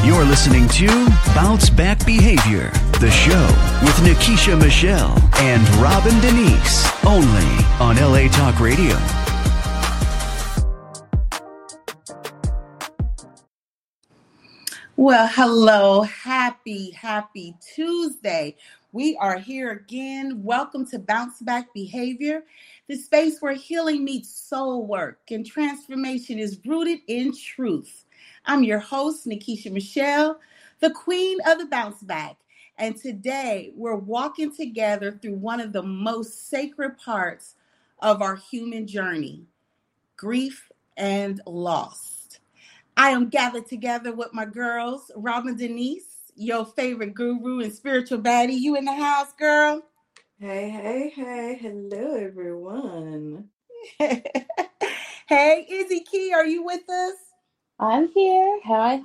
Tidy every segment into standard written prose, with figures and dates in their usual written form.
You're listening to Bounce Back Behavior, the show with Nikisha Michelle and Robin Denise, only on LA Talk Radio. Well, hello. Happy Tuesday. We are here again. Welcome to Bounce Back Behavior, the space where healing meets soul work and transformation is rooted in truth. I'm your host, Nikisha Michelle, the queen of the Bounce Back. And today we're walking together through one of the most sacred parts of our human journey, grief and loss. I am gathered together with my girls, Robin Denise, your favorite guru and spiritual baddie. You in the house, girl? Hey. Hello, everyone. Hey, Izzy Key, are you with us? I'm here. Hi.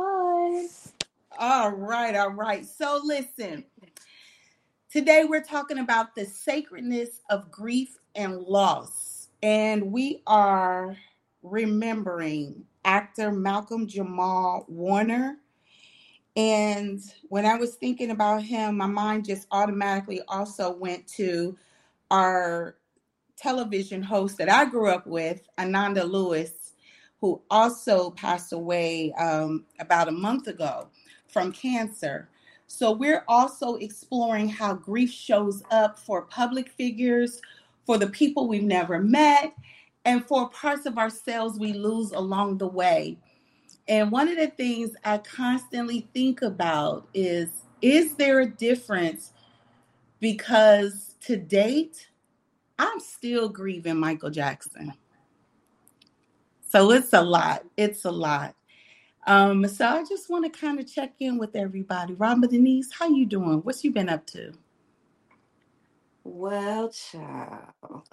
All right. So listen, today we're talking about the sacredness of grief and loss. And we are remembering actor Malcolm Jamal Warner. And when I was thinking about him, my mind just automatically also went to our television host that I grew up with, Ananda Lewis, who also passed away about a month ago from cancer. So we're also exploring how grief shows up for public figures, for the people we've never met, and for parts of ourselves we lose along the way. And one of the things I constantly think about is there a difference? Because to date, I'm still grieving Michael Jackson. So it's a lot. So I just want to kind of check in with everybody. Robin Denise, how you doing? What's you been up to? Well, child.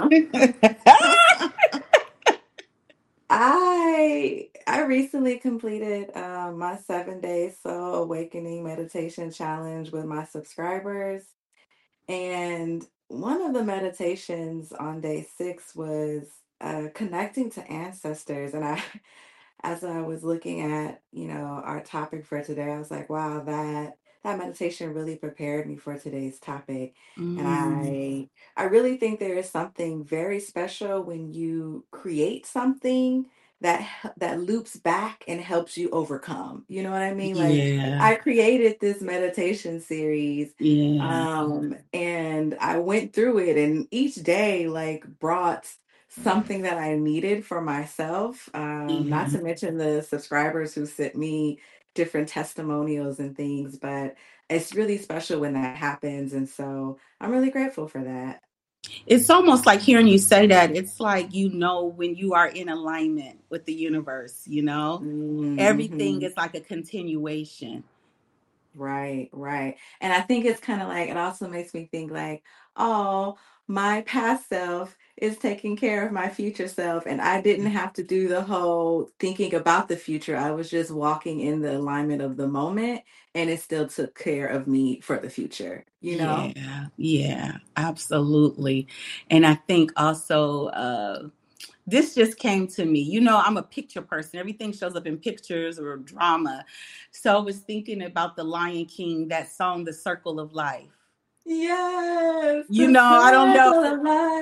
I recently completed my 7-day Soul Awakening Meditation Challenge with my subscribers. And one of the meditations on day 6 was connecting to ancestors. And as I was looking at, our topic for today, I was like, wow, that meditation really prepared me for today's topic. And I really think there is something very special when you create something that loops back and helps you overcome. You know what I mean? Like, I created this meditation series, and I went through it, and each day like brought something that I needed for myself. Not to mention the subscribers who sent me different testimonials and things, but it's really special when that happens. And so I'm really grateful for that. It's almost like hearing you say that. It's like, when you are in alignment with the universe, everything is like a continuation. Right. And I think it's kind of like, it also makes me think like, oh, my past self is taking care of my future self. And I didn't have to do the whole thinking about the future. I was just walking in the alignment of the moment, and it still took care of me for the future, Yeah, absolutely. And I think also, this just came to me. I'm a picture person. Everything shows up in pictures or drama. So I was thinking about The Lion King, that song, The Circle of Life. Yes. I don't know.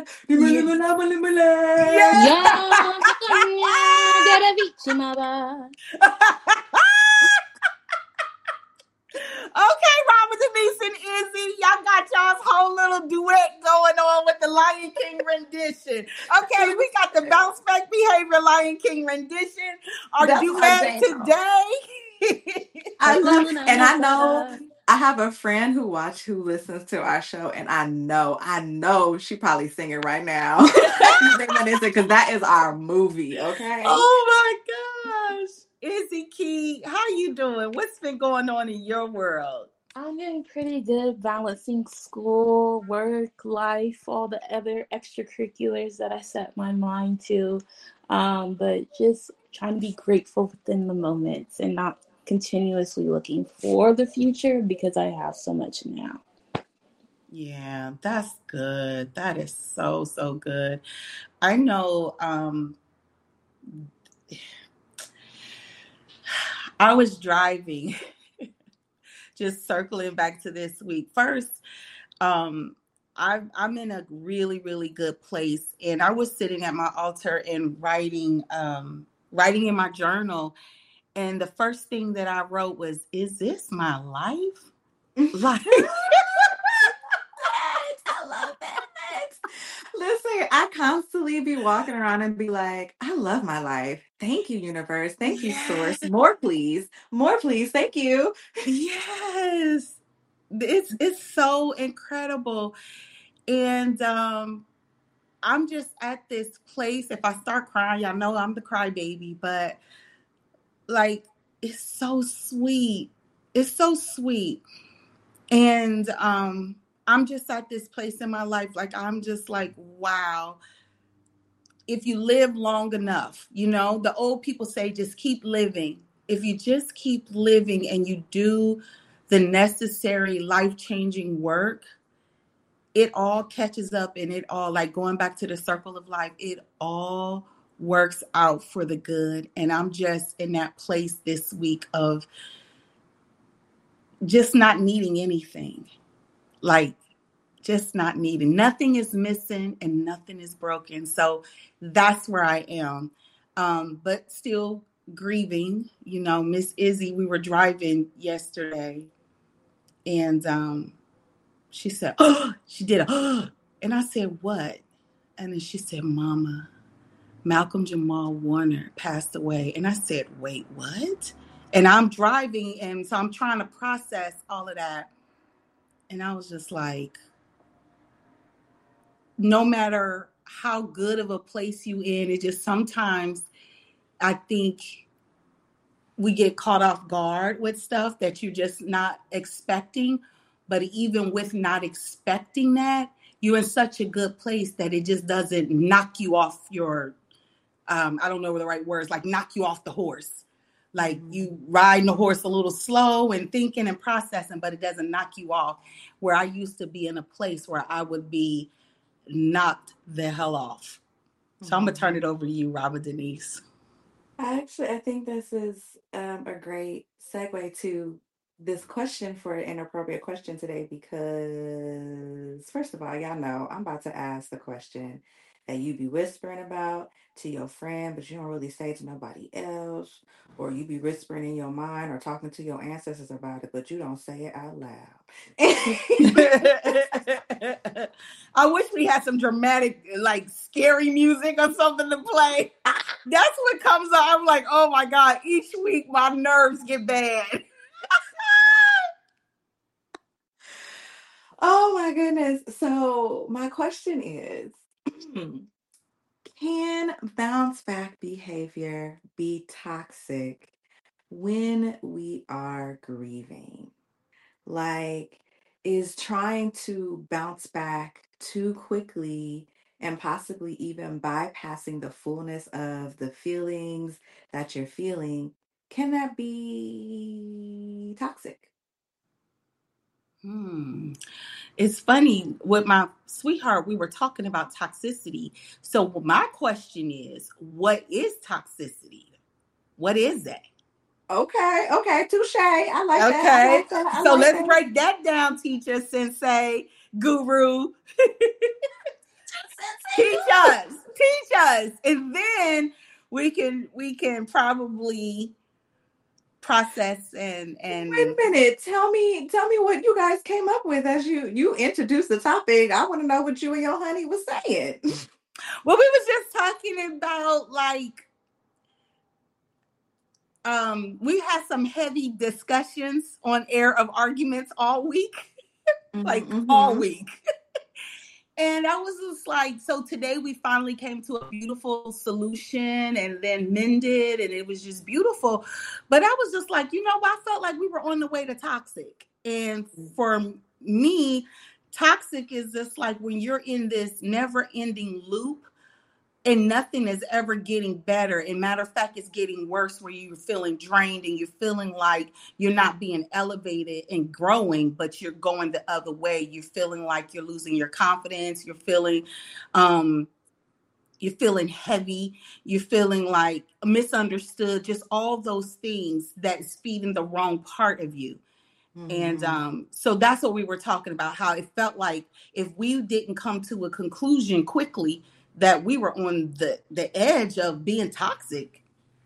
Okay, Robin Denise and Izzy, y'all got y'all's whole little duet going on with the Lion King rendition. Okay, we got the Bounce Back Behavior Lion King rendition. Our duet today. I love, and I know I have a friend who listens to our show, and I know she probably singing right now. Because that is our movie, okay? Oh my gosh. Izzy Key, how you doing? What's been going on in your world? I'm doing pretty good, balancing school, work, life, all the other extracurriculars that I set my mind to. But just trying to be grateful within the moments and not continuously looking for the future because I have so much now. Yeah, that's good. That is so good. I know I was driving, just circling back to this week. First, I'm in a really, really good place. And I was sitting at my altar and writing in my journal. And the first thing that I wrote was, is this my life? Like, I love that. Listen, I constantly be walking around and be like, I love my life. Thank you, universe. Thank you, source. yes, More, please. More, please. Thank you. yes. It's so incredible. And I'm just at this place. If I start crying, y'all know I'm the crybaby, but like, it's so sweet. It's so sweet. And I'm just at this place in my life. Like, I'm just like, wow. If you live long enough, the old people say, just keep living. If you just keep living and you do the necessary life-changing work, it all catches up, and it all, like going back to the circle of life, it all works out for the good. And I'm just in that place this week of just not needing anything. Like, just not needing. Nothing is missing and nothing is broken. So that's where I am. But still grieving. Miss Izzy, we were driving yesterday, and she said, oh, she did and I said, what? And then she said, Mama, Malcolm Jamal Warner passed away. And I said, wait, what? And I'm driving, and so I'm trying to process all of that. And I was just like, no matter how good of a place you in, it just sometimes I think we get caught off guard with stuff that you're just not expecting. But even with not expecting that, you're in such a good place that it just doesn't knock you off your, I don't know the right words, like knock you off the horse. Like you riding the horse a little slow and thinking and processing, but it doesn't knock you off. Where I used to be in a place where I would be knocked the hell off. So I'm going to turn it over to you, Robert Denise. I think this is a great segue to this question for an inappropriate question today, because first of all, y'all know I'm about to ask the question that you be whispering about to your friend, but you don't really say to nobody else, or you be whispering in your mind or talking to your ancestors about it, but you don't say it out loud. I wish we had some dramatic, like scary music or something to play. That's what comes up. I'm like, oh my God, each week my nerves get bad. Oh my goodness. So my question is, can bounce back behavior be toxic when we are grieving? Like, is trying to bounce back too quickly and possibly even bypassing the fullness of the feelings that you're feeling, can that be toxic? It's funny, with my sweetheart, we were talking about toxicity. So my question is, what is toxicity? What is that? Okay, touche. I like that. Okay, so let's break that down, teacher, sensei, guru. Teach us, and then we can probably process and Wait a minute. Tell me what you guys came up with as you introduced the topic. I want to know what you and your honey was saying. Well, we was just talking about, like, we had some heavy discussions on air of arguments all week, all week. And I was just like, so today we finally came to a beautiful solution and then mended, and it was just beautiful. But I was just like, I felt like we were on the way to toxic. And for me, toxic is just like when you're in this never-ending loop and nothing is ever getting better. And matter of fact, it's getting worse, where you're feeling drained and you're feeling like you're not being elevated and growing, but you're going the other way. You're feeling like you're losing your confidence. You're feeling you're feeling heavy, you're feeling like misunderstood, just all those things that's feeding the wrong part of you. And so that's what we were talking about, how it felt like if we didn't come to a conclusion quickly, that we were on the edge of being toxic.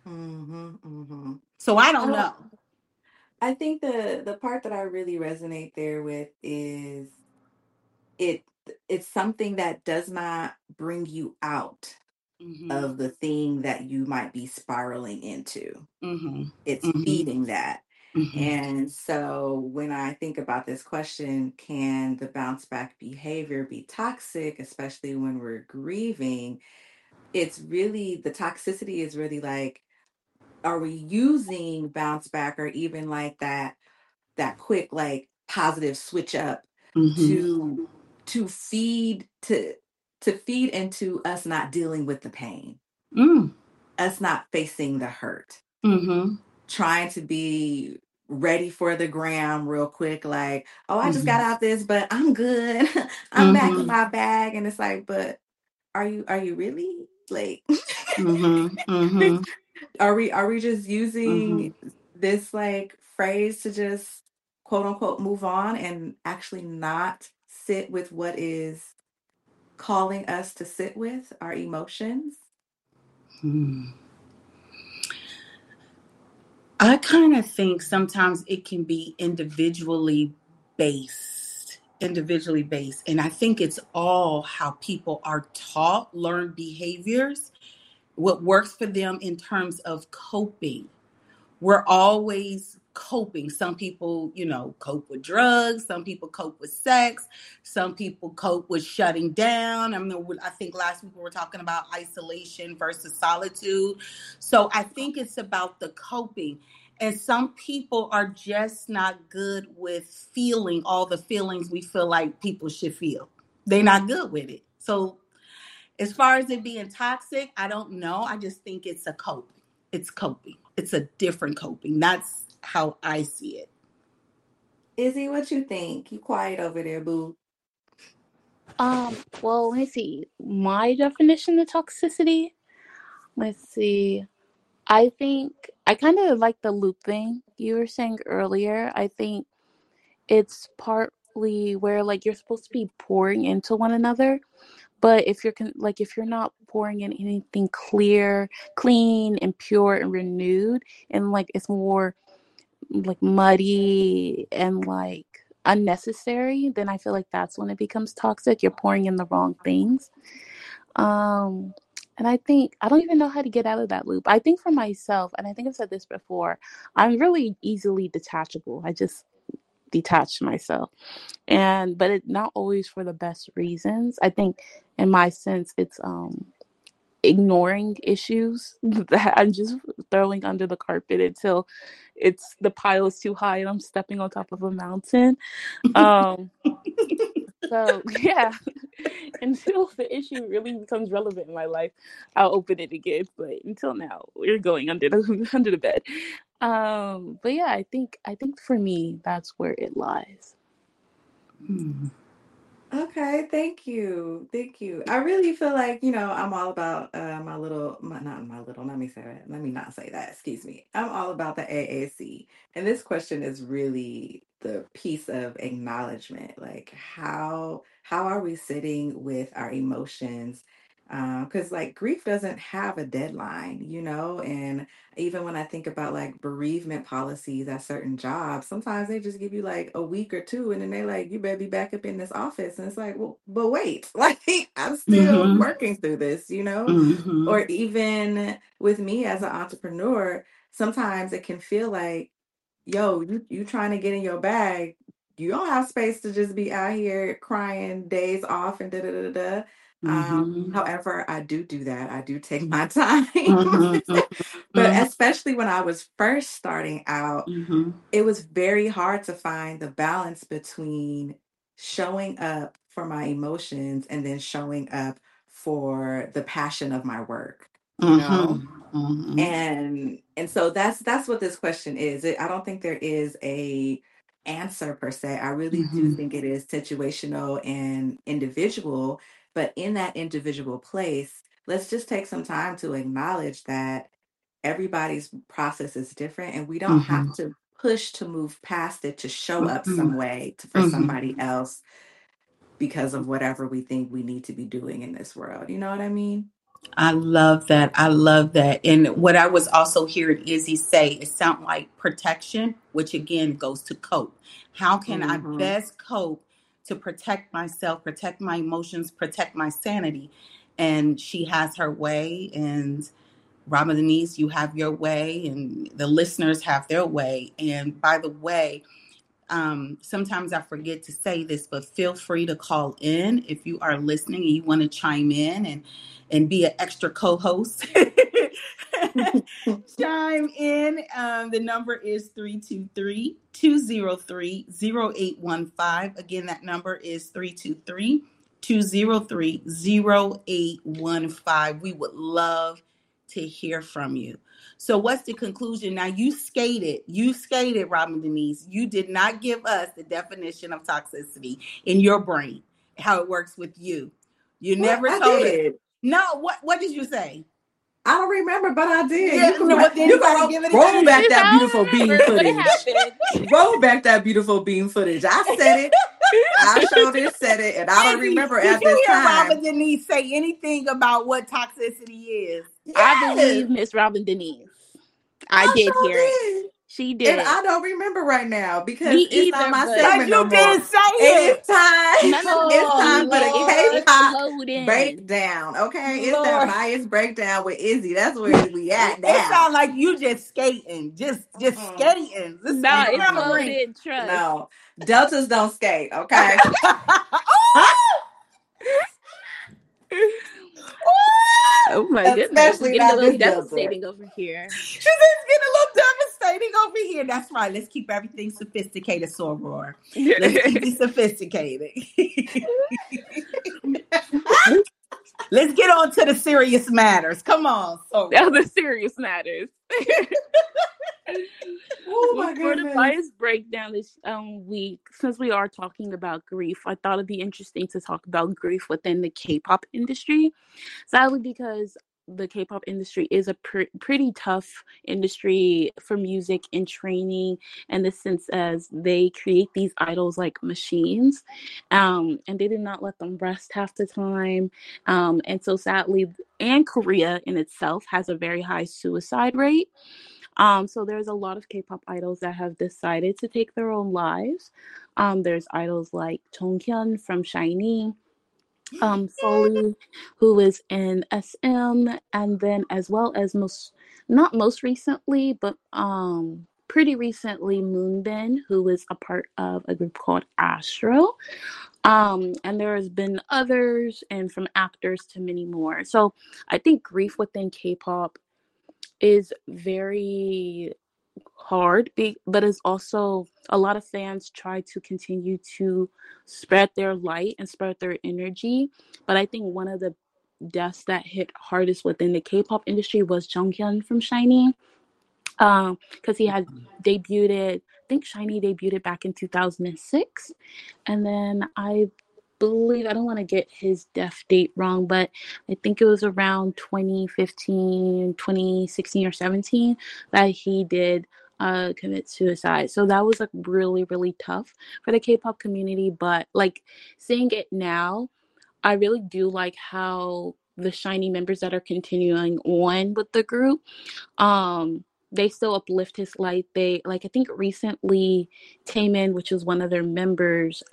So I don't know. I think the part that I really resonate there with is it's something that does not bring you out of the thing that you might be spiraling into. It's feeding that. And so when I think about this question, can the bounce back behavior be toxic, especially when we're grieving? It's really, the toxicity is really like, are we using bounce back or even like that quick, like positive switch up to feed into us not dealing with the pain, us not facing the hurt, trying to be ready for the gram real quick, like, oh, I just got out this, but I'm good. I'm back in my bag. And it's like, but are you really, like, are we just using this like phrase to just quote unquote move on and actually not sit with what is calling us to sit with our emotions? I kind of think sometimes it can be individually based. And I think it's all how people are taught, learned behaviors, what works for them in terms of coping. We're always coping. Some people, cope with drugs. Some people cope with sex. Some people cope with shutting down. I think last week we were talking about isolation versus solitude. So I think it's about the coping. And some people are just not good with feeling all the feelings we feel like people should feel. They're not good with it. So as far as it being toxic, I don't know. I just think it's a coping. It's coping. It's a different coping. That's how I see it. Izzy, what you think? You quiet over there, boo. Well, let me see. My definition of toxicity. Let's see. I think I kind of like the loop thing you were saying earlier. I think it's partly where like you're supposed to be pouring into one another, but if you're not pouring in anything clear, clean, and pure and renewed, and like it's more like muddy and like unnecessary, then I feel like that's when it becomes toxic. You're pouring in the wrong things. And I think I don't even know how to get out of that loop. I think for myself, and I think I've said this before, I'm really easily detachable. I just detach myself. But it's not always for the best reasons. I think in my sense it's ignoring issues that I'm just throwing under the carpet until the pile is too high and I'm stepping on top of a mountain. So yeah, until the issue really becomes relevant in my life, I'll open it again. But until now, we're going under the bed. But yeah, I think for me that's where it lies. Okay, thank you. I really feel like, I'm all about let me not say that, excuse me. I'm all about the AAC. And this question is really the piece of acknowledgement. Like how are we sitting with our emotions? Because like grief doesn't have a deadline, and even when I think about like bereavement policies at certain jobs, sometimes they just give you like a week or two and then they like, you better be back up in this office. And it's like, well, but wait, like I'm still working through this, Or even with me as an entrepreneur, sometimes it can feel like, yo, you trying to get in your bag. You don't have space to just be out here crying days off and da da da da. However, I do that. I do take my time. But especially when I was first starting out, it was very hard to find the balance between showing up for my emotions and then showing up for the passion of my work, And so that's what this question is. I don't think there is a answer per se. I really do think it is situational and individual, but in that individual place, let's just take some time to acknowledge that everybody's process is different and we don't Mm-hmm. have to push to move past it to show up Mm-hmm. some way for somebody else because of whatever we think we need to be doing in this world. You know what I mean? I love that. I love that. And what I was also hearing Izzy say, it sounds like protection, which again goes to cope. How can I Mm-hmm. best cope to protect myself, protect my emotions, protect my sanity? And she has her way, and Robin Denise, you have your way, and the listeners have their way. And by the way, sometimes I forget to say this, but feel free to call in if you are listening and you want to chime in and be an extra co-host. Chime in. The number is 323-203-0815. Again, that number is 323-203-0815. We would love to hear from you. So what's the conclusion? Now you skated, Robin Denise. You did not give us the definition of toxicity in your brain, how it works with you. You What? never I told us. did. No, what did you say? I don't remember, but I did. Yeah, You can, no, but then you you gotta can give it roll again. back that I beautiful don't beam remember what footage. happened. Roll back that beautiful beam footage. I said it. I showed it, said it, and I don't Izzy, remember did at you this hear time. Robin Denise say anything about what toxicity is? I Yes, believe Miss Robin Denise. I did sure hear it. did. She And did. I don't remember right now because Me it's not either, my but Because segment no you more. didn't say And it. it's time. none of It's time for the Oh, it's K-pop loading. breakdown. Okay, it's that Lord. bias breakdown with Izzy. That's where we at It now. sounds like you just skating, just Mm-mm. skating, just Nah, skating it's around the rink. loaded. Trust. No, deltas don't skate. Okay. Oh my goodness, it's Especially getting a not little this delta. devastating over here. She's getting a little devastating over here. That's right. Let's keep everything sophisticated, Soror. Let's keep it sophisticated. Let's get on to the serious matters. Come on, Now Soror. the serious matters. Oh Well, my for the goodness. bias breakdown this week, since we are talking about grief, I thought it'd be interesting to talk about grief within the K-pop industry. Sadly, because the K-pop industry is a pretty tough industry for music and training, in the sense as they create these idols like machines, and they did not let them rest half the time, and so sadly, and Korea in itself has a very high suicide rate. So there's a lot of K-pop idols that have decided to take their own lives. There's idols like Jonghyun from SHINee, Solu, who is in SM, and then as well as not most recently, but pretty recently, Moonbin, who is a part of a group called Astro. And there has been others, and from actors to many more. So I think grief within K-pop is very hard, but it's also a lot of fans try to continue to spread their light and spread their energy. But I think one of the deaths that hit hardest within the K-pop industry was Jonghyun from SHINee, because he had debuted. I think SHINee debuted back in 2006, and then I believe, I don't want to get his death date wrong, but I think it was around 2015, 2016 or 17 that he did commit suicide. So that was like really, really tough for the K-pop community. But like seeing it now, I really do like how the SHINee members that are continuing on with the group, they still uplift his light. They, like, I think recently Taemin, which was one of their members,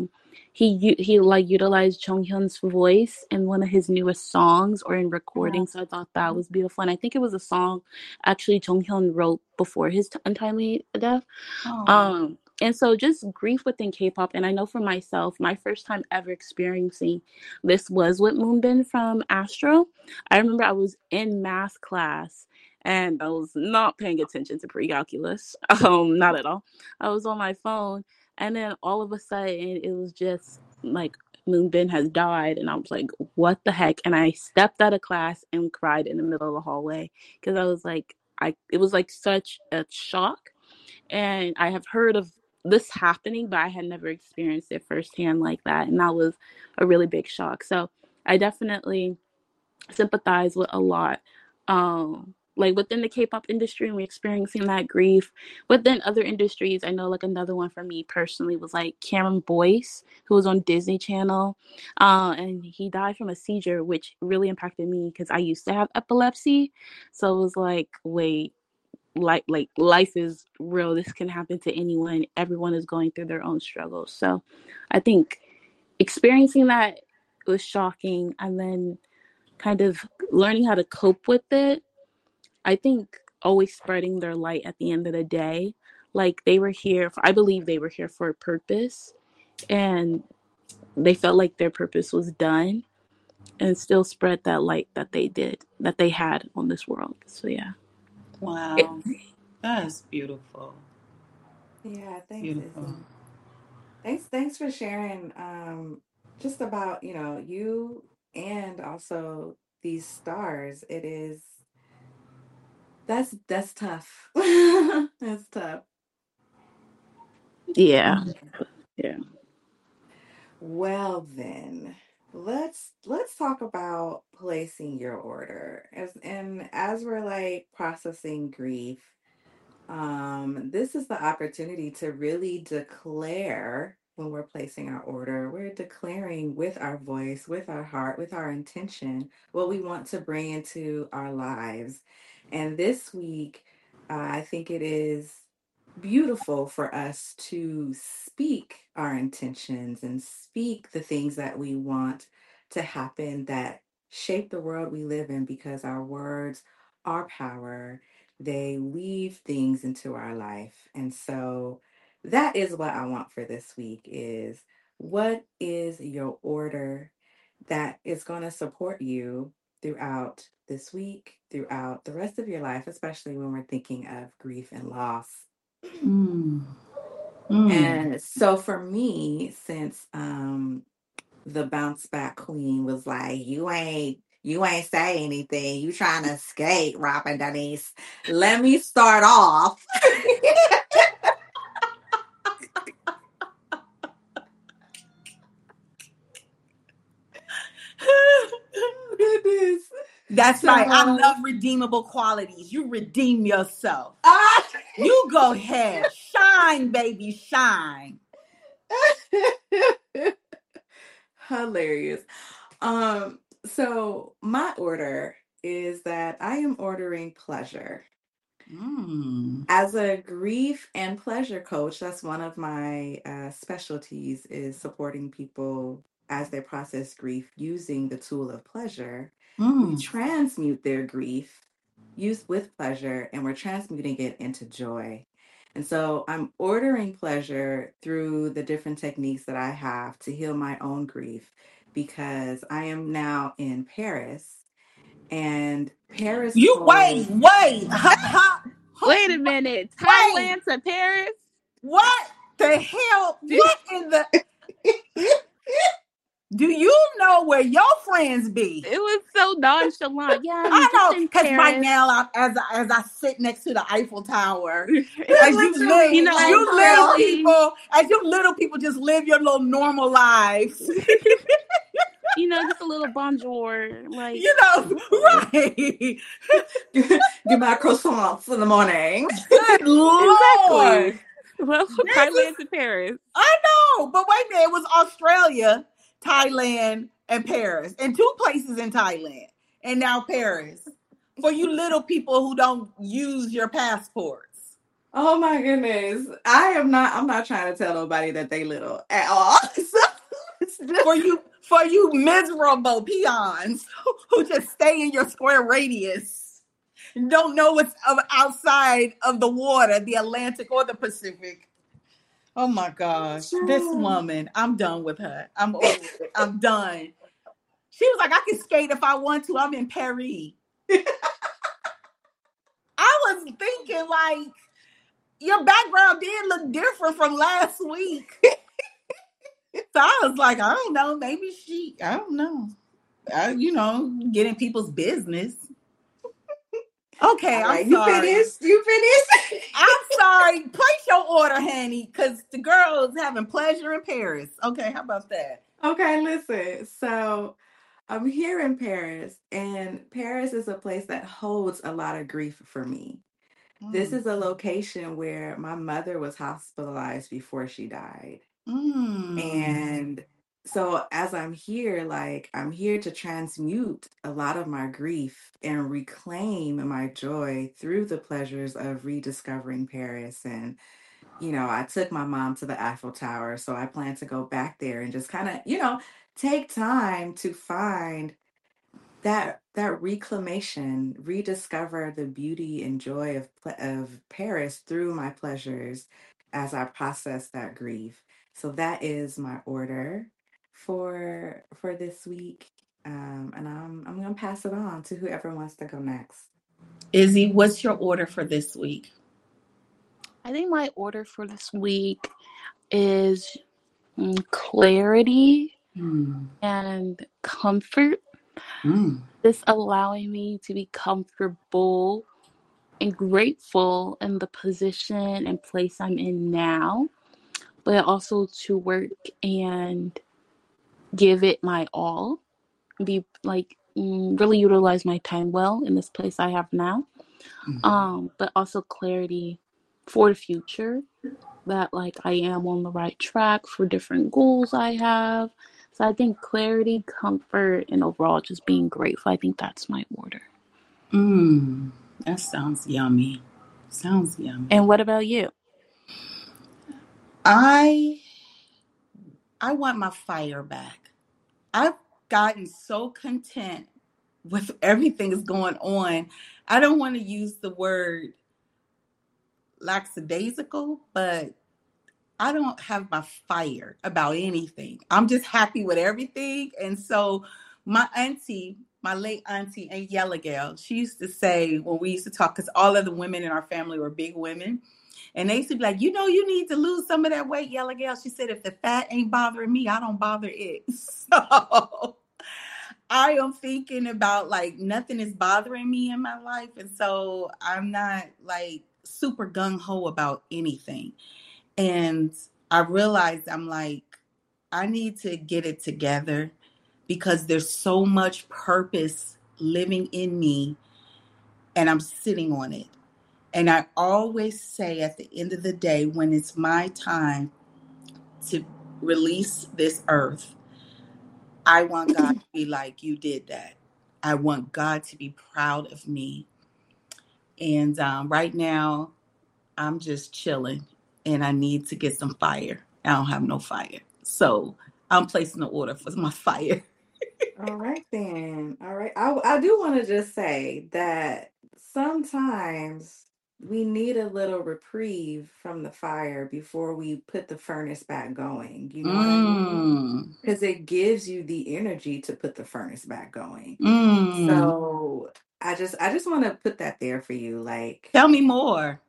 he like utilized Jonghyun's voice in one of his newest songs or in recordings. So I thought that was beautiful, and I think it was a song actually Jonghyun wrote before his untimely death. And so just grief within K-pop, and I know for myself, my first time ever experiencing this was with Moonbin from Astro. I remember I was in math class and I was not paying attention to pre-calculus, not at all. I was on my phone, and then all of a sudden it was just like Moonbin has died, and I was like, what the heck? And I stepped out of class and cried in the middle of the hallway because I was like, it was like such a shock. And I have heard of this happening, but I had never experienced it firsthand like that. And that was a really big shock. So I definitely sympathize with a lot. Like within the K-pop industry, we're experiencing that grief. Within other industries, I know like another one for me personally was like Cameron Boyce, who was on Disney Channel, and he died from a seizure, which really impacted me because I used to have epilepsy. So it was like, wait, like life is real. This can happen to anyone. Everyone is going through their own struggles. So I think experiencing that was shocking, and then kind of learning how to cope with it. I think always spreading their light at the end of the day. Like they were here for, I believe they were here for a purpose, and they felt like their purpose was done, and still spread that light that they had on this world. So yeah. Wow. That is beautiful. Yeah, thanks, Beautiful. Izzy. Thanks for sharing just about, you and also these stars. That's tough. That's tough. Yeah. Yeah. Well then, let's talk about placing your order. As we're like processing grief, this is the opportunity to really declare when we're placing our order. We're declaring with our voice, with our heart, with our intention, what we want to bring into our lives. And this week, I think it is beautiful for us to speak our intentions and speak the things that we want to happen that shape the world we live in, because our words are power. They weave things into our life. And so that is what I want for this week is, what is your order that is going to support you throughout this week, throughout the rest of your life, especially when we're thinking of grief and loss. And so for me, since the bounce back queen was like, you ain't say anything, you trying to skate, Robin Denise, let me start off. Oh, goodness. That's right. I love redeemable qualities. You redeem yourself. You go ahead. Shine, baby, shine. Hilarious. So my order is that I am ordering pleasure. As a grief and pleasure coach, that's one of my specialties, is supporting people as they process grief using the tool of pleasure. We transmute their grief used with pleasure, and we're transmuting it into joy. And so I'm ordering pleasure through the different techniques that I have to heal my own grief, because I am now in Paris. And Paris. Wait. Wait a minute. Thailand to Paris? What the hell? What in the... Do you know where your friends be? It was so nonchalant. Yeah, I know, because right now, as I sit next to the Eiffel Tower, as you little people just live your little normal lives. Just a little bonjour, like right. Give my croissants in the morning. Good Lord. Exactly. Well, Thailand to Paris. I know, but wait a minute, it was Australia, Thailand, and Paris, and 2 places in Thailand, and now Paris. For you little people who don't use your passports. Oh my goodness. I'm not trying to tell nobody that they little at all. For you miserable peons who just stay in your square radius and don't know what's outside of the water, the Atlantic or the Pacific. Oh my gosh. This woman, I'm done with her. I'm over it. I'm done. She was like, I can skate if I want to. I'm in Paris. I was thinking, like, your background did look different from last week. So I was like, I don't know. Maybe I don't know. Get in people's business. Okay, I'm sorry. You finished? I'm sorry. Place your order, honey, because the girl is having pleasure in Paris. Okay, how about that? Okay, listen. So I'm here in Paris, and Paris is a place that holds a lot of grief for me. This Mm. is a location where my mother was hospitalized before she died. Mm. And so as I'm here, like I'm here to transmute a lot of my grief and reclaim my joy through the pleasures of rediscovering Paris. And, I took my mom to the Eiffel Tower, so I plan to go back there and just kind of, take time to find that reclamation, rediscover the beauty and joy of Paris through my pleasures as I process that grief. So that is my order for this week, and I'm gonna pass it on to whoever wants to go next. Izzy, what's your order for this week? I think my order for this week is clarity Mm. and comfort. Mm. This allowing me to be comfortable and grateful in the position and place I'm in now, but also to work and give it my all, be like really utilize my time well in this place I have now. But also clarity for the future, that like I am on the right track for different goals I have. So I think clarity, comfort, and overall just being grateful. I think that's my order. That sounds yummy. Sounds yummy. And what about you? I want my fire back. I've gotten so content with everything that's going on. I don't want to use the word lackadaisical, but I don't have my fire about anything. I'm just happy with everything. And so my auntie, my late auntie, Aunt Yellow Gal, she used to say when we used to talk, because all of the women in our family were big women. And they used to be like, you need to lose some of that weight, Yellow Gal. She said, if the fat ain't bothering me, I don't bother it. So I am thinking about like nothing is bothering me in my life. And so I'm not like super gung ho about anything. And I realized I'm like, I need to get it together because there's so much purpose living in me and I'm sitting on it. And I always say at the end of the day, when it's my time to release this earth, I want God to be like, you did that. I want God to be proud of me. And right now, I'm just chilling and I need to get some fire. I don't have no fire. So I'm placing the order for my fire. All right, then. All right. I do want to just say that sometimes we need a little reprieve from the fire before we put the furnace back going. You know what I mean? Mm, Because it gives you the energy to put the furnace back going. mm. So I just want to put that there for you. Like Tell me more.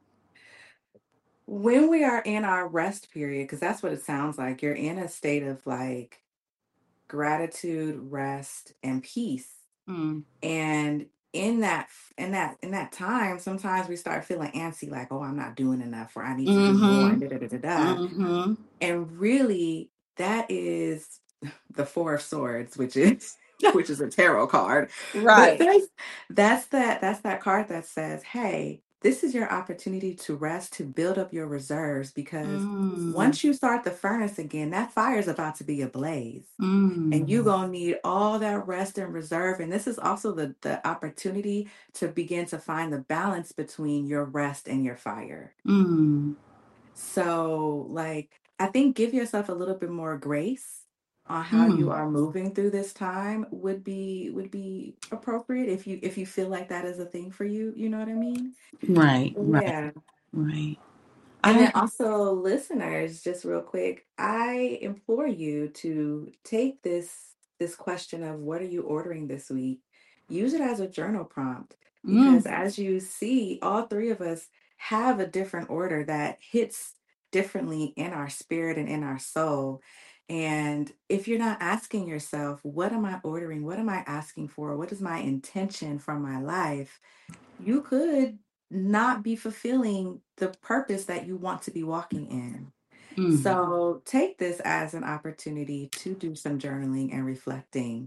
when we are in our rest period, because that's what it sounds like. You're in a state of like gratitude, rest, and peace. Mm, And in that time, sometimes we start feeling antsy, like, oh, I'm not doing enough, or I need to do more, mm-hmm, and da da da da da. mm-hmm. And really, that is the Four of Swords, which is a tarot card. But Right. that's that card that says, hey, this is your opportunity to rest, to build up your reserves, because Mm, once you start the furnace again, that fire is about to be ablaze. And you're mm, gonna need all that rest and reserve. And this is also the opportunity to begin to find the balance between your rest and your fire. mm, So, like, I think give yourself a little bit more grace on how you mm. are moving through this time would be appropriate if you feel like that is a thing for you. You know what I mean? Right, right, Yeah. right. And I then also, listeners, just real quick, I implore you to take this question of what are you ordering this week? Use it as a journal prompt, because mm, as you see, all three of us have a different order that hits differently in our spirit and in our soul. And if you're not asking yourself, what am I ordering? What am I asking for? What is my intention from my life? You could not be fulfilling the purpose that you want to be walking in. mm. So take this as an opportunity to do some journaling and reflecting.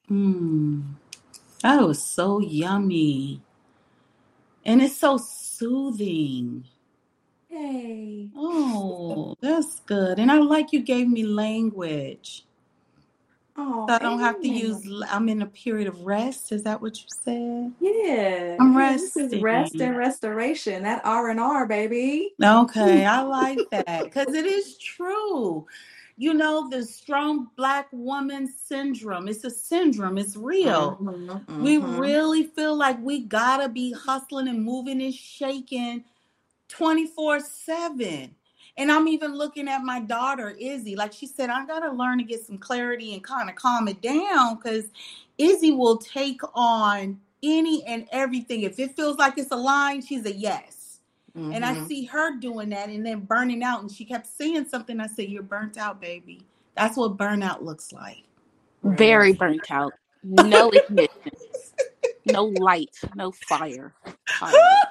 Mm, that was so yummy. And it's so soothing. Yay. Oh, that's good. And I like you gave me language. Oh, So I don't have to use, amen. I'm in a period of rest. Is that what you said? Yeah, I'm yeah, this is rest resting. and restoration. That R&R, baby. Okay, I like that because it is true. You know, the strong black woman syndrome, it's a syndrome, it's real. Mm-hmm, We mm-hmm. really feel like we gotta be hustling and moving and shaking 24/7. And I'm even looking at my daughter, Izzy. Like she said, I got to learn to get some clarity and kind of calm it down because Izzy will take on any and everything. If it feels like it's a line, she's a yes. And I Mm-hmm. see her doing that and then burning out. And she kept saying something. I said, you're burnt out, baby. That's what burnout looks like. Right. Very burnt out. No ignition, no light, no fire. Tired.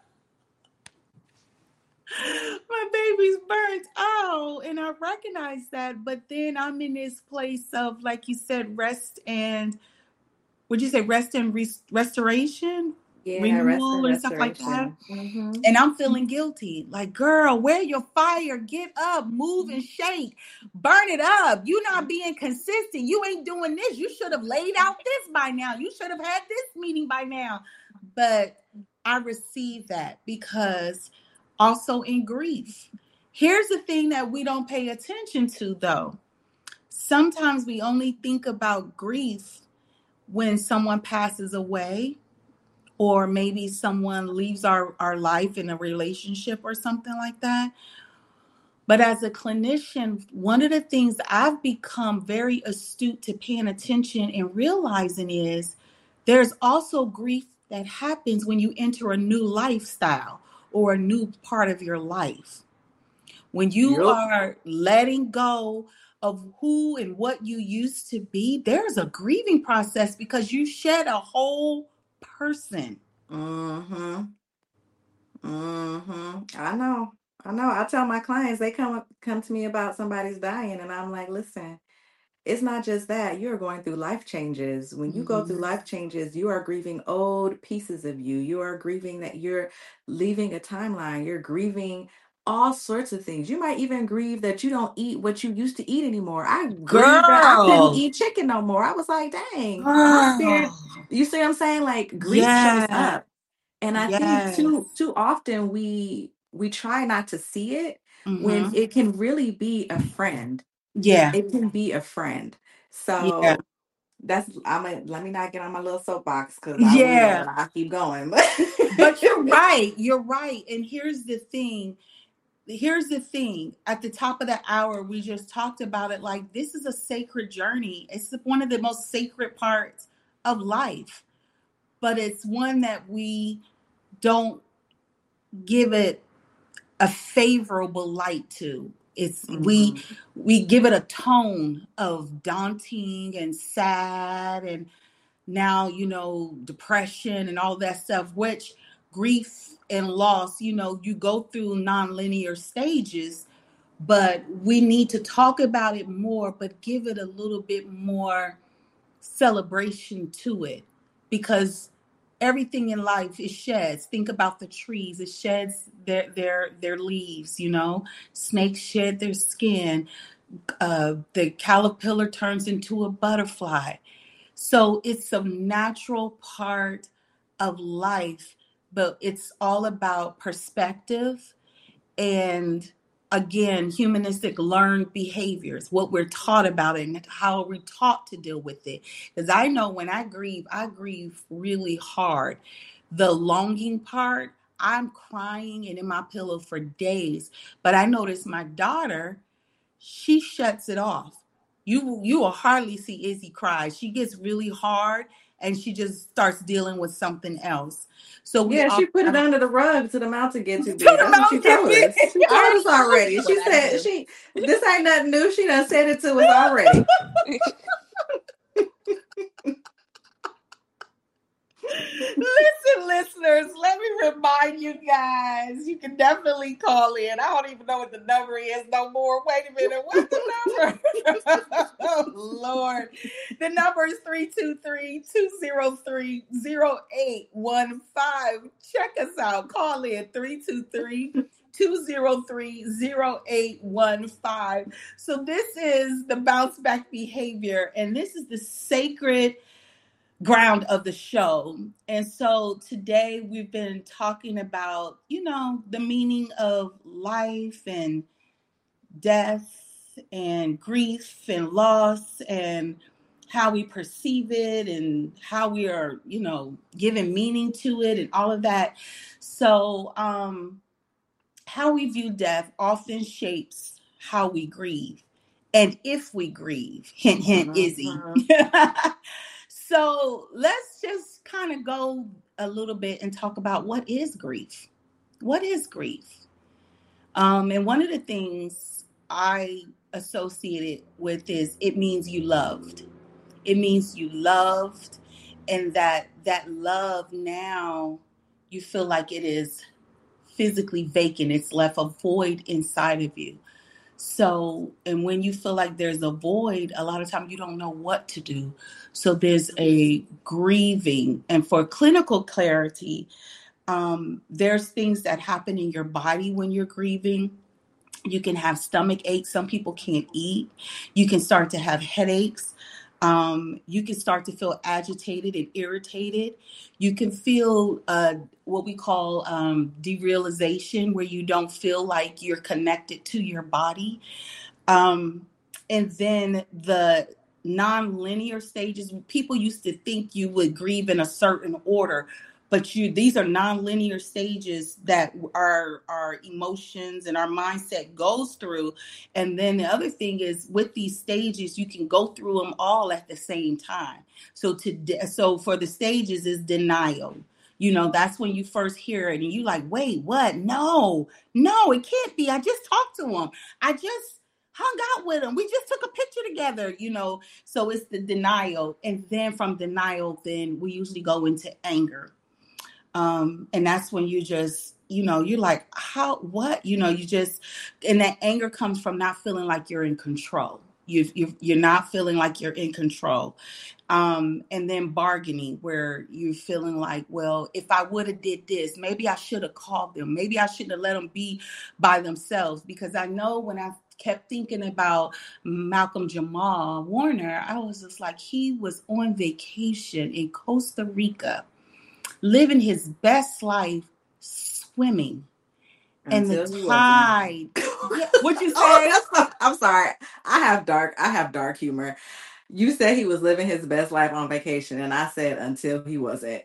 My baby's burnt out and I recognize that, but then I'm in this place of, like you said, rest and would you say rest and restoration, Yeah, rest and renewal and stuff like that. restoration. Mm-hmm. And I'm feeling guilty, like, girl, where your fire? Get up, move and shake, burn it up. You not being consistent, you ain't doing this. You should have laid out this by now, you should have had this meeting by now. But I receive that because also in grief. Here's the thing that we don't pay attention to, though. Sometimes we only think about grief when someone passes away or maybe someone leaves our life in a relationship or something like that. But as a clinician, one of the things I've become very astute to paying attention and realizing is there's also grief that happens when you enter a new lifestyle or a new part of your life. When you Yep. are letting go of who and what you used to be, there's a grieving process because you shed a whole person. Mm-hmm. Mm-hmm. I know. I know. I tell my clients, they come to me about somebody's dying, and I'm like, listen, it's not just that. You're going through life changes. When you go through Mhm. life changes, you are grieving old pieces of you. You are grieving that you're leaving a timeline. You're grieving all sorts of things. You might even grieve that you don't eat what you used to eat anymore. I grieved that I couldn't Girl. eat chicken no more. I was like, dang, my spirit. Girl. You see what I'm saying? Like grief shows Yes. up. And I think Yes. too often we try not to see it when Mm-hmm. it can really be a friend. Yeah. It can be a friend. Yeah. So let me not get on my little soapbox because I will Yeah. and I'll keep going. But you're right. You're right. And here's the thing. At the top of the hour, we just talked about it. Like, this is a sacred journey. It's one of the most sacred parts of life, but it's one that we don't give it a favorable light to. It's Mhm. we give it a tone of daunting and sad and now, depression and all that stuff, which grief and loss, you go through nonlinear stages, but we need to talk about it more, but give it a little bit more celebration to it because everything in life is sheds. Think about the trees. It sheds their leaves, Snakes shed their skin. The caterpillar turns into a butterfly. So it's a natural part of life, but it's all about perspective and, again, humanistic learned behaviors, what we're taught about it and how we're taught to deal with it. Because I know when I grieve really hard. The longing part, I'm crying and in my pillow for days. But I notice my daughter, she shuts it off. You will hardly see Izzy cry. She gets really hard and she just starts dealing with something else. So we Yeah, all she put it gotta under the rug till the mountain get too to big. the That's what she mountain told us. big. She I told already us told already. you what She I said do. this ain't nothing new. She done said it to us already. Listen, listeners, let me remind you guys, you can definitely call in. I don't even know what the number is no more. Wait a minute. What's the number? Oh, Lord. The number is 323-203-0815. Check us out. Call in 323-203-0815. So this is the bounce back behavior, and this is the sacred ground of the show. And so today we've been talking about, the meaning of life and death and grief and loss and how we perceive it and how we are, giving meaning to it and all of that. So, how we view death often shapes how we grieve. And if we grieve, hint, hint, Izzy. So let's just kind of go a little bit and talk about what is grief. What is grief? And one of the things I associate it with is it means you loved. It means you loved, and that love now you feel like it is physically vacant. It's left a void inside of you. So, and when you feel like there's a void, a lot of times you don't know what to do. So there's a grieving. And for clinical clarity, there's things that happen in your body when you're grieving. You can have stomach aches. Some people can't eat. You can start to have headaches. You can start to feel agitated and irritated. You can feel what we call derealization, where you don't feel like you're connected to your body. And then the non-linear stages, people used to think you would grieve in a certain order, but these are non-linear stages that our emotions and our mindset goes through. And then the other thing is, with these stages, you can go through them all at the same time. So for the stages is denial. That's when you first hear it and you like, wait, what? No, it can't be. I just talked to him. I just hung out with him. We just took a picture together, So it's the denial. And then from denial, then we usually go into anger. And that's when you just, you're like, what? And that anger comes from not feeling like you're in control. You're not feeling like you're in control. And then bargaining, where you're feeling like, well, if I would have did this, maybe I should have called them. Maybe I shouldn't have let them be by themselves. Because I know when I kept thinking about Malcolm Jamal Warner, I was just like, he was on vacation in Costa Rica, living his best life, swimming. Until and the tide. What you said? I'm sorry. I have dark humor. You said he was living his best life on vacation, and I said until he wasn't.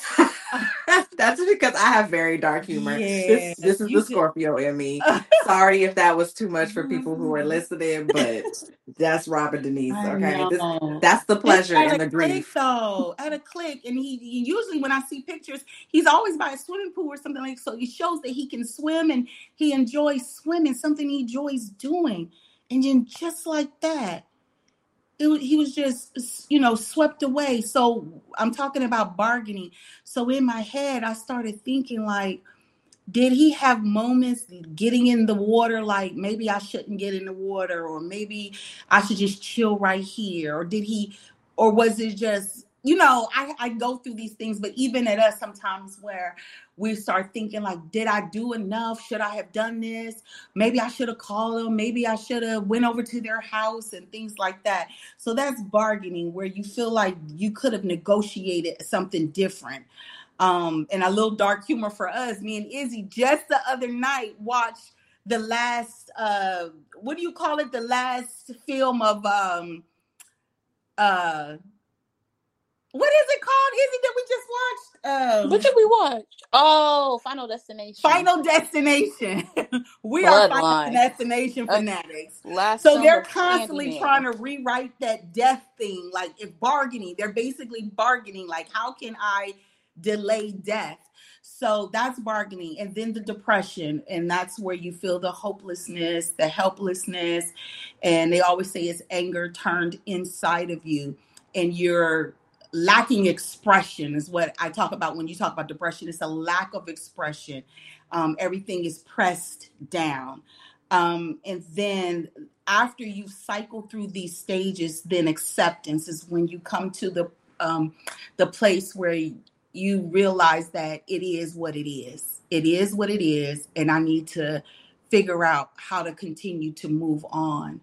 That's because I have very dark humor. Yeah, this is the Scorpio in me. Sorry if that was too much for people who are listening, but that's Robin Denise. Okay, that's the pleasure and the grief. At a click, and he usually, when I see pictures, he's always by a swimming pool or something like. So it shows that he can swim and he enjoys swimming, something he enjoys doing, and then just like that. He was just, swept away. So I'm talking about bargaining. So in my head, I started thinking like, did he have moments getting in the water, like maybe I shouldn't get in the water, or maybe I should just chill right here? Or was it just, I go through these things, but even at us sometimes where we start thinking like, did I do enough? Should I have done this? Maybe I should have called them. Maybe I should have went over to their house and things like that. So that's bargaining, where you feel like you could have negotiated something different. And a little dark humor for us, me and Izzy just the other night watched the last, what do you call it? The last film of, what is it called, Izzy, that we just watched? What did we watch? Oh, Final Destination. Final Destination. We are Final Destination fanatics. So they're constantly trying to rewrite that death thing. Like, if bargaining, they're basically bargaining. Like, how can I delay death? So that's bargaining. And then the depression. And that's where you feel the hopelessness, the helplessness. And they always say it's anger turned inside of you. And you're lacking expression is what I talk about when you talk about depression. It's a lack of expression. Everything is pressed down. And then after you cycle through these stages, then acceptance is when you come to the place where you realize that it is what it is. It is what it is, and I need to figure out how to continue to move on.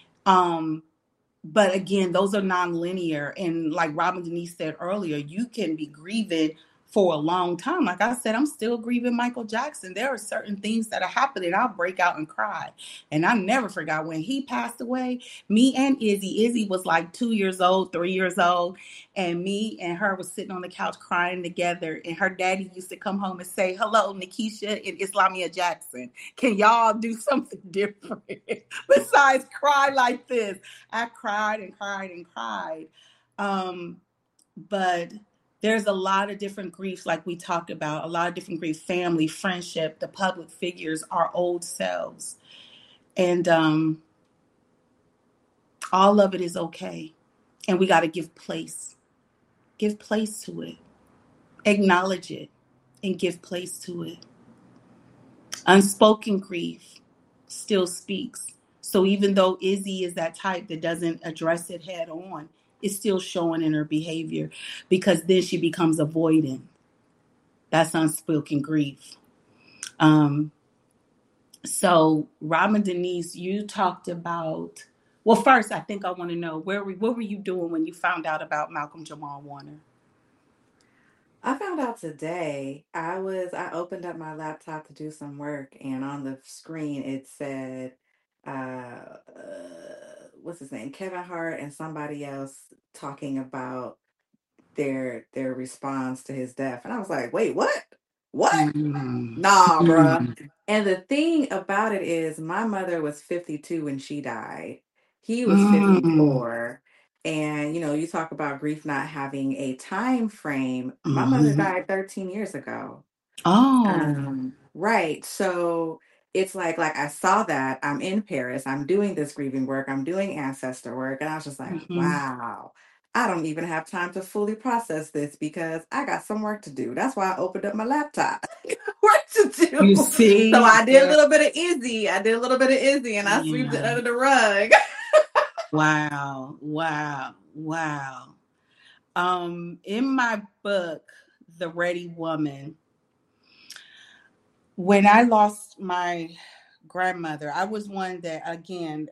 But again, those are nonlinear. And like Robin Denise said earlier, you can be grieving for a long time. Like I said, I'm still grieving Michael Jackson. There are certain things that are happening. I'll break out and cry. And I never forgot when he passed away, me and Izzy was like 2 years old, 3 years old. And me and her was sitting on the couch crying together. And her daddy used to come home and say, hello, Nikisha and Islamia Jackson. Can y'all do something different besides cry like this? I cried and cried and cried. But there's a lot of different griefs, like we talked about, a lot of different grief, family, friendship, the public figures, our old selves. And all of it is okay. And we got to give place to it, acknowledge it, and give place to it. Unspoken grief still speaks. So even though Izzy is that type that doesn't address it head on, it's still showing in her behavior, because then she becomes avoidant. That's unspoken grief. So Robin Denise, you talked about, well, first, I think I want to know, what were you doing when you found out about Malcolm Jamal Warner? I found out today. I opened up my laptop to do some work, and on the screen it said, what's his name? Kevin Hart and somebody else talking about their response to his death. And I was like, wait, what? What? Nah, bruh. And the thing about it is, my mother was 52 when she died. He was 54. And, you talk about grief not having a time frame. My mother died 13 years ago. Oh. Right. So it's like I saw that. I'm in Paris. I'm doing this grieving work. I'm doing ancestor work. And I was just like, wow, I don't even have time to fully process this because I got some work to do. That's why I opened up my laptop. Work to do. You see? So I did a little bit of Izzy. And I swept it under the rug. Wow. In my book, The Ready Woman, when I lost my grandmother, I was one that, again,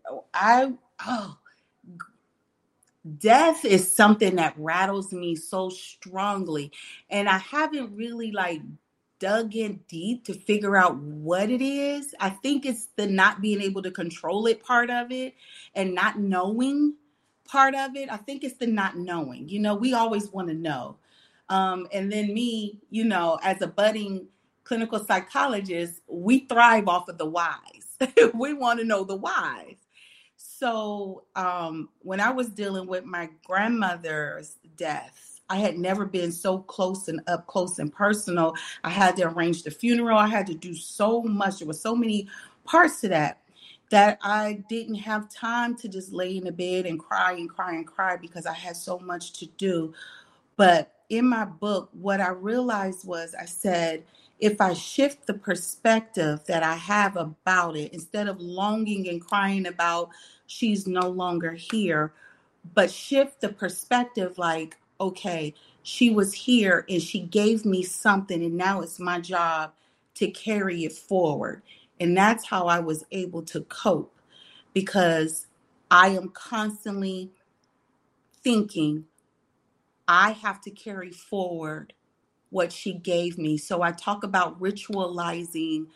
death is something that rattles me so strongly. And I haven't really dug in deep to figure out what it is. I think it's the not being able to control it part of it, and not knowing part of it. I think it's the not knowing. We always want to know. And then me, as a budding clinical psychologist, we thrive off of the whys. We want to know the whys. So when I was dealing with my grandmother's death, I had never been so close and up close and personal. I had to arrange the funeral. I had to do so much. There were so many parts to that I didn't have time to just lay in the bed and cry because I had so much to do. But in my book, what I realized was, I said, if I shift the perspective that I have about it, instead of longing and crying about she's no longer here, but shift the perspective okay, she was here and she gave me something, and now it's my job to carry it forward. And that's how I was able to cope, because I am constantly thinking, I have to carry forward what she gave me. So I talk about ritualizing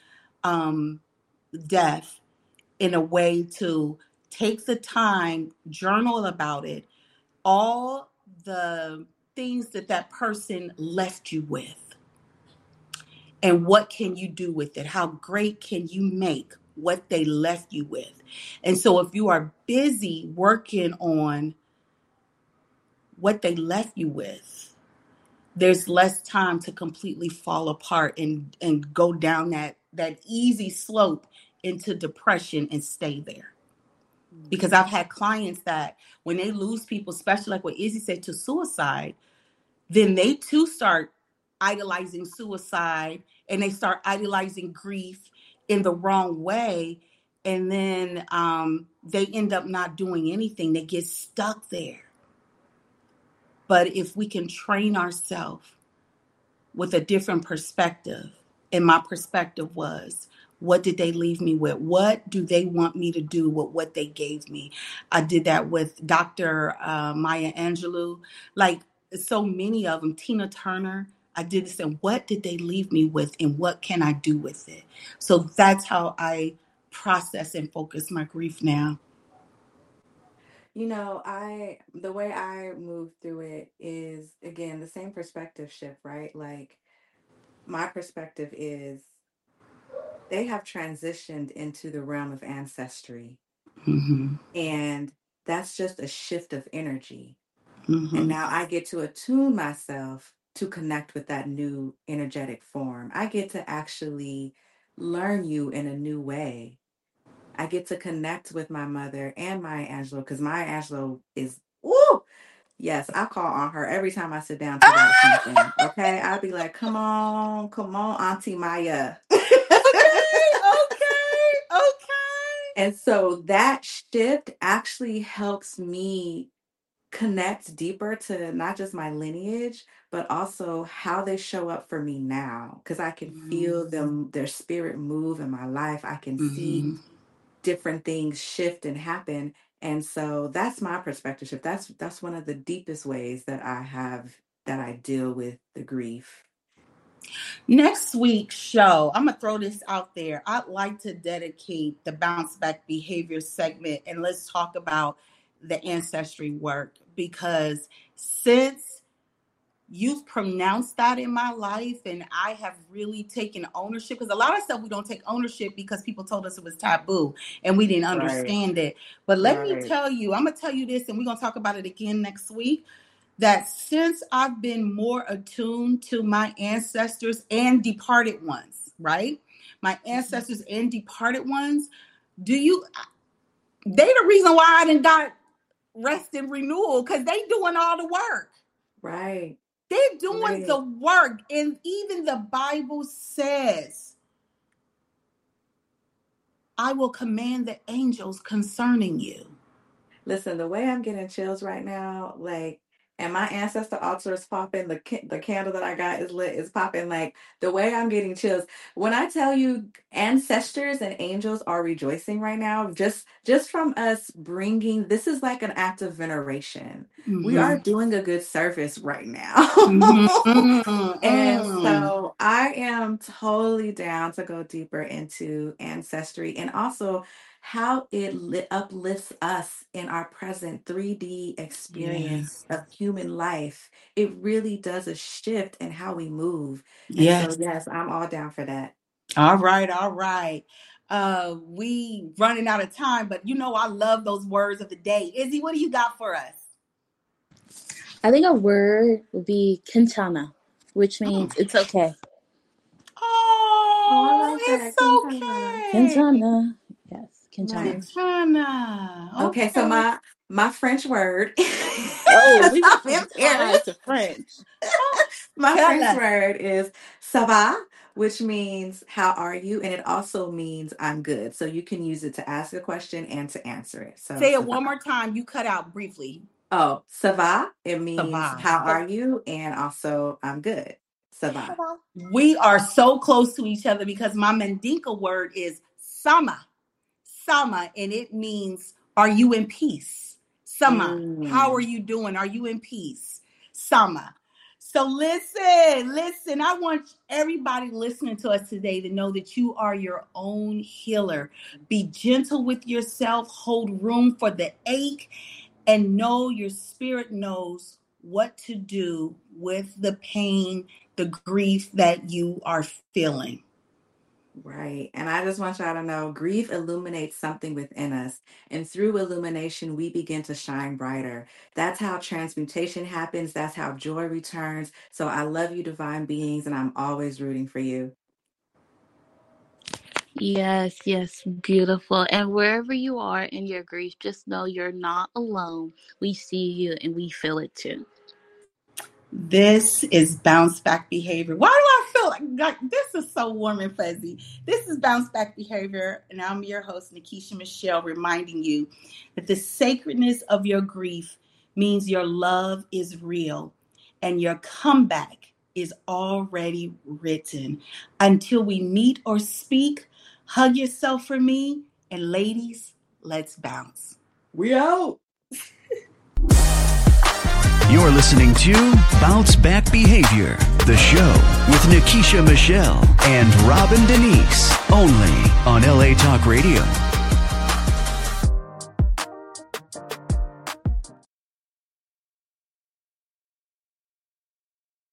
death in a way to take the time, journal about it, all the things that person left you with, and what can you do with it? How great can you make what they left you with? And so if you are busy working on what they left you with, there's less time to completely fall apart and go down that easy slope into depression and stay there. Because I've had clients that when they lose people, especially like what Izzy said, to suicide, then they too start idolizing suicide, and they start idolizing grief in the wrong way. And then they end up not doing anything. They get stuck there. But if we can train ourselves with a different perspective, and my perspective was, what did they leave me with? What do they want me to do with what they gave me? I did that with Dr. Maya Angelou, like so many of them, Tina Turner. I did this, and what did they leave me with, and what can I do with it? So that's how I process and focus my grief now. You know, the way I move through it is, again, the same perspective shift, right? Like, my perspective is they have transitioned into the realm of ancestry, Mm-hmm. and that's just a shift of energy. Mm-hmm. And now I get to attune myself to connect with that new energetic form. I get to actually learn you in a new way. I get to connect with my mother and Maya Angelou, because Maya Angelou is, woo! Yes, I call on her every time I sit down to write something. Okay. I'll be like, come on, Auntie Maya. Okay. And so that shift actually helps me connect deeper to not just my lineage, but also how they show up for me now. Because I can feel their spirit move in my life. I can see different things shift and happen. And so that's my perspective shift. That's one of the deepest ways that I deal with the grief. Next week's show, I'm going to throw this out there. I'd like to dedicate the Bounce Back Behavior segment, and let's talk about the ancestry work, because since you've pronounced that in my life and I have really taken ownership, because a lot of stuff we don't take ownership because people told us it was taboo and we didn't understand it. But let me tell you, I'm going to tell you this, and we're going to talk about it again next week, that since I've been more attuned to my ancestors and departed ones, right? My ancestors and departed ones, they the reason why I didn't got rest and renewal, because they doing all the work. Right. They're doing the work. And even the Bible says, I will command the angels concerning you. Listen, the way I'm getting chills right now, like, and my ancestor altar is popping, the candle that I got is lit, is popping. Like, the way I'm getting chills, when I tell you ancestors and angels are rejoicing right now, just from us bringing, this is like an act of veneration. We are doing a good service right now. And so I am totally down to go deeper into ancestry, and also how it uplifts us in our present 3D experience of human life. It really does a shift in how we move. And so, yes, I'm all down for that. All right. We running out of time, but I love those words of the day. Izzy, what do you got for us? I think a word would be Quintana, which means it's okay. Oh, it's okay. Quintana. Yes, Quintana. Nice. Quintana. Okay, so my French word. Oh, we went from Thai to French. My French word is ça va, which means how are you? And it also means I'm good. So you can use it to ask a question and to answer it. So say it one more time. You cut out briefly. Oh, ça va. It means how are you? And also I'm good. Ça va. We are so close to each other because my Mandinka word is sama. Sama, and it means are you in peace? Sama, how are you doing? Are you in peace? Sama. So listen, I want everybody listening to us today to know that you are your own healer. Be gentle with yourself, hold room for the ache, and know your spirit knows what to do with the pain, the grief that you are feeling. Right. And I just want y'all to know, grief illuminates something within us. And through illumination, we begin to shine brighter. That's how transmutation happens. That's how joy returns. So I love you, divine beings, and I'm always rooting for you. Yes, beautiful. And wherever you are in your grief, just know you're not alone. We see you and we feel it too. This is Bounce Back Behavior. Why do I feel like this is so warm and fuzzy? This is Bounce Back Behavior, and I'm your host, Nikisha Michelle, reminding you that the sacredness of your grief means your love is real and your comeback is already written. Until we meet or speak, hug yourself for me, and ladies, let's bounce. We out. You're listening to Bounce Back Behavior, the show with Nikisha Michelle and Robin Denise, only on LA Talk Radio.